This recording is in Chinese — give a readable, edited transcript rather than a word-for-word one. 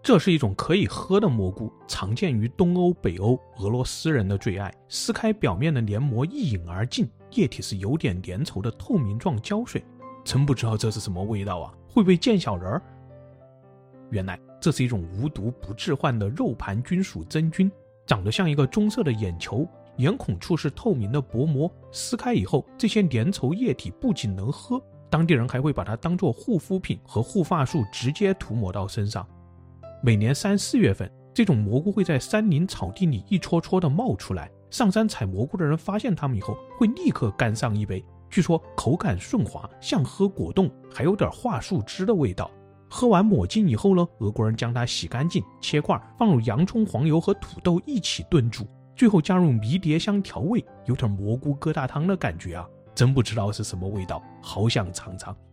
这是一种可以喝的蘑菇，常见于东欧、北欧，俄罗斯人的最爱。撕开表面的黏膜一饮而尽，液体是有点粘稠的透明状胶水。真不知道这是什么味道啊，会不会见小人儿？原来这是一种无毒不致幻的肉盘菌属真菌，长得像一个棕色的眼球，眼孔处是透明的薄膜，撕开以后，这些粘稠液体不仅能喝，当地人还会把它当作护肤品和护发素直接涂抹到身上。每年3、4月份，这种蘑菇会在山林草地里一撮撮的冒出来，上山采蘑菇的人发现它们以后，会立刻干上一杯，据说口感顺滑，像喝果冻，还有点桦树汁的味道。喝完抹净以后呢，俄国人将它洗干净，切块，放入洋葱、黄油和土豆一起炖煮，最后加入迷迭香调味，有点蘑菇疙瘩汤的感觉啊！真不知道是什么味道，好想尝尝。